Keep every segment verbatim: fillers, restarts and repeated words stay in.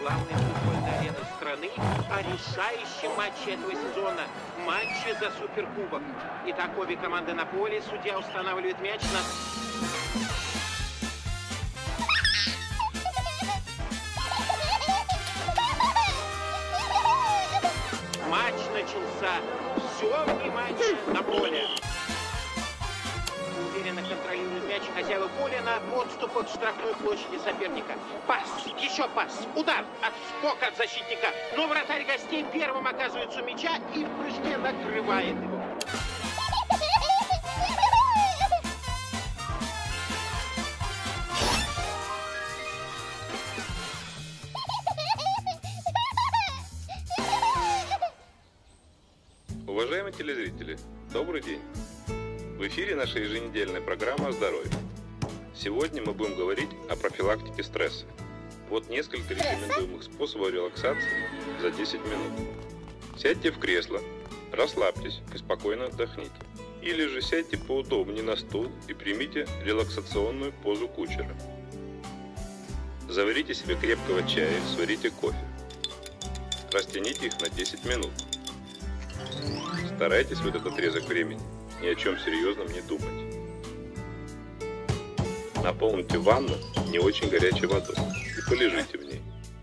главной футбольной арены страны о решающем матче этого сезона. Матче за суперкубок. Итак, обе команды на поле. Судья устанавливает мяч на... Матч начался. Все внимание на поле. Уверенно контролирует мяч хозяева поля на подступах к штрафной площади соперника. Пас, еще пас, удар, отскок от защитника. Но вратарь гостей первым оказывается у мяча и в прыжке накрывает его. Уважаемые телезрители, добрый день! В эфире наша еженедельная программа о здоровье. Сегодня мы будем говорить о профилактике стресса. Вот несколько рекомендуемых способов релаксации за десять минут. Сядьте в кресло, расслабьтесь и спокойно отдохните. Или же сядьте поудобнее на стул и примите релаксационную позу кучера. Заварите себе крепкого чая, сварите кофе. Растяните их на десять минут. Старайтесь в этот отрезок времени ни о чем серьезном не думать. Наполните ванну не очень горячей водой и полежите в ней.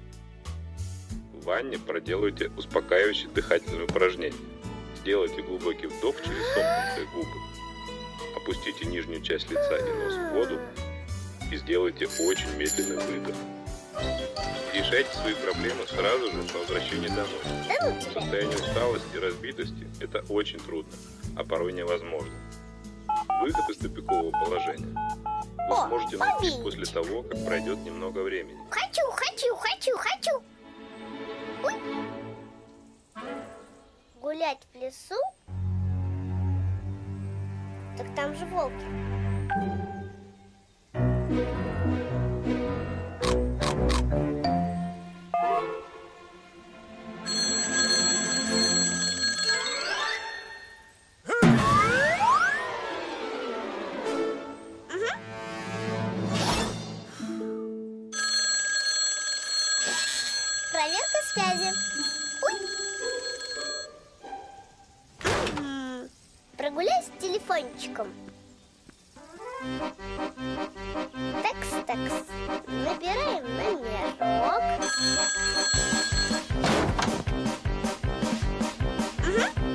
В ванне проделайте успокаивающие дыхательные упражнения. Сделайте глубокий вдох через сомкнутые губы. Опустите нижнюю часть лица и нос в воду и сделайте очень медленный выдох. Решайте свои проблемы сразу же по возвращении домой. В состоянии усталости и разбитости это очень трудно, а порой невозможно. Выход из тупикового положения вы сможете найти после того, как пройдет немного времени. Хочу, хочу, хочу, хочу. Ой. Гулять в лесу? Так там же волки. Проверка связи. Ой. М-м-м. Прогуляюсь с телефончиком. Такс, такс. Набираем номерок. Угу.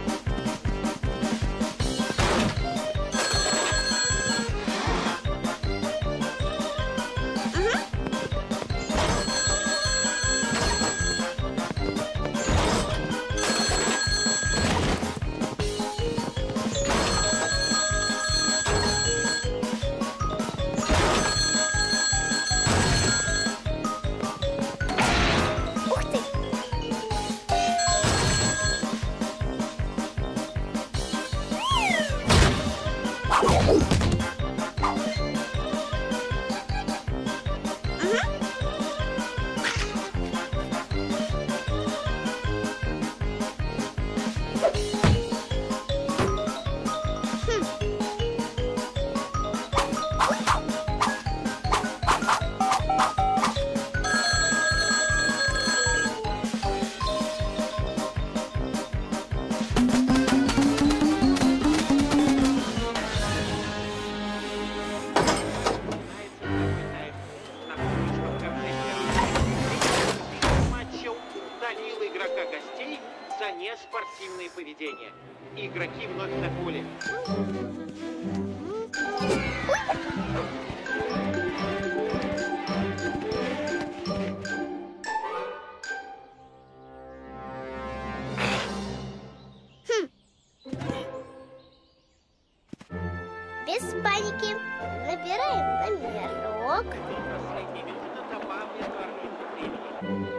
За неспортивное поведение. Игроки вновь на поле. Хм. Без паники. Набираем номерок. Последние минуты добавят времени.